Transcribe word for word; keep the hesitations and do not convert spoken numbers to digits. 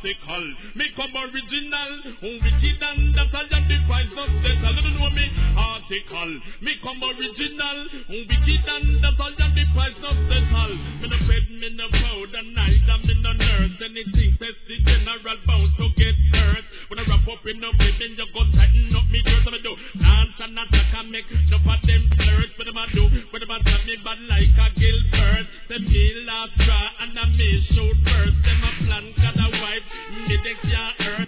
article. Me come original, wicked and that I am the price of death. I don't know me article. Me come original, wicked and that I am the price of death. Me no bed, me no powder, neither me no nurse. Anything test the general bound to get hurt. When I wrap up in no bed, then you go tighten up me girls. What I do? Dance and attack and make no of them flirt. What am I do? What am I tell me bad like a Gilbert? Them me last try and I may show